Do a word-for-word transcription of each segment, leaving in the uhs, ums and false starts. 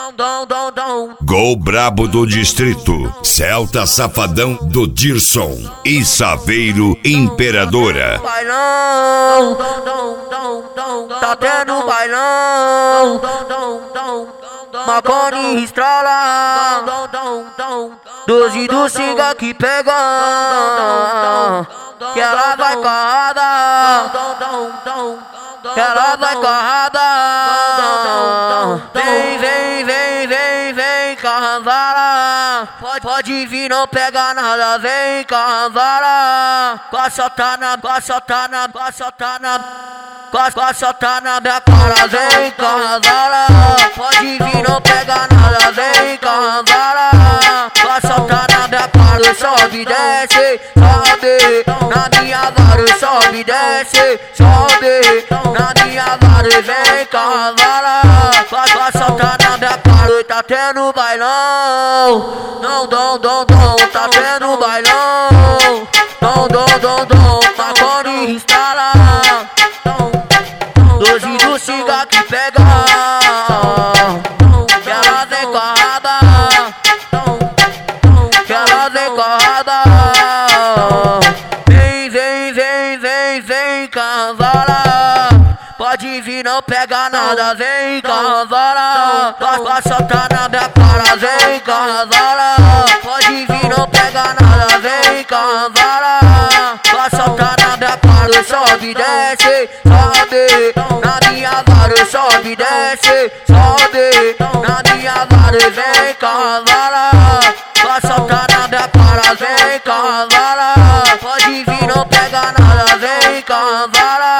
Gol brabo do distrito, Celta Safadão do Dirson e Saveiro Imperadora. Bailão, tá tendo bailão, Macone estrala, doze do Singa que pega, que ela vai carrada, que ela vai carrada. Vem, vem, vem, vem, vem, cavala. Pode, pode vir, não pega nada, vem, cavala. Passa tá na, passa tá na, passa tá na, passa tá na minha cara, vem, cavala. Pode vir, não pega nada, vem, cavala. Passa tá na minha cara, sobe, desce, sobe. Na minha vara, sobe, desce, sobe. Na minha vara, vem, cavala. Passa tá na minha cara, tá tendo bailão. Não, dom, dom, dom, tá tendo bailão. Dom, dom, dom, dom, Macone instala. Doze do Singa que pega, que ela vem carrada, que ela vem carrada. Vem, vem, vem, vem, vem, cavala. Pode vir, não pega nada, vem, cavala. Passa tá na minha cara, vem, cavala. Pode vir, não pega nada, vem, cavala. Passa tá na minha cara, sobe, desce, sobe. Na minha vara, sobe, desce, sobe. Na minha vara, vem, cavala. Passa tá na minha cara, vem, cavala. Pode vir, não pega nada, vem, cavala.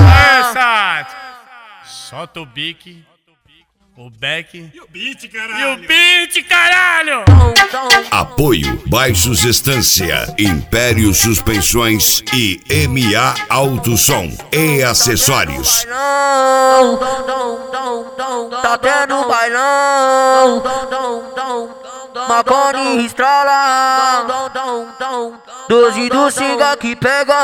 Solta o bique, o back e o beat, caralho. E o beat, caralho. Apoio Baixos Estância, Império Suspensões e M A Autosom e Acessórios. Tá tendo bailão, Macone estrala, doze do Singa que pega,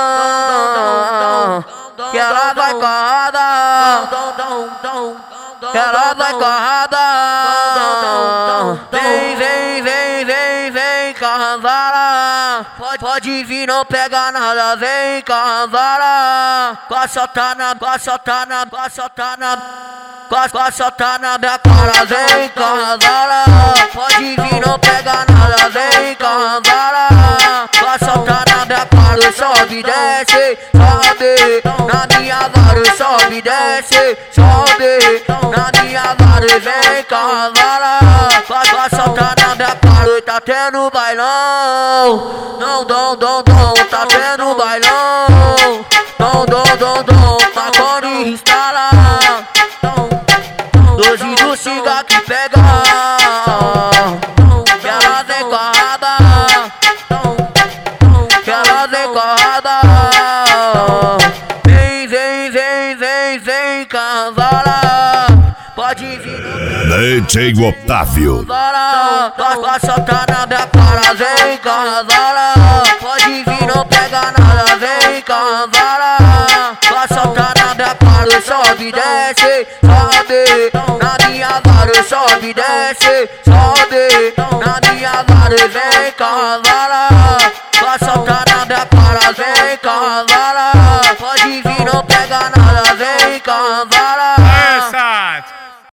que ela vai carrada, que ela vai carrada. Vem, vem, vem, vem, vem, cavala. Pode, pode vir, não pega nada, vem, cavala. Passa tá na, passa tá na, passa tá na, passa tá na minha cara, vem, cavala. Pode vir, não pega nada, vem, cavala. Passa tá na minha cara, sobe, desce, sobe. Na minha vara, sobe, desce, sobe. Na minha vara, vem, cavala. Passa tá na minha cara, tá tendo bailão. Não, dom, dom, dom, tá tendo bailão. Dom, dom, dom, dom, Macone instala. Doze do Singa que pega, que ela vem carrada, que ela vem carrada. Vem, vem, vem, vem, vem, cavala. Pode vir, D J Otávio. Passa tá na minha cara, vem, cavala. Pode vir, não pega nada, vem, cavala. Passa tá na minha cara, sobe, desce, sobe. Na minha vara, sobe, desce, sobe. Na minha vara, vem, cavala.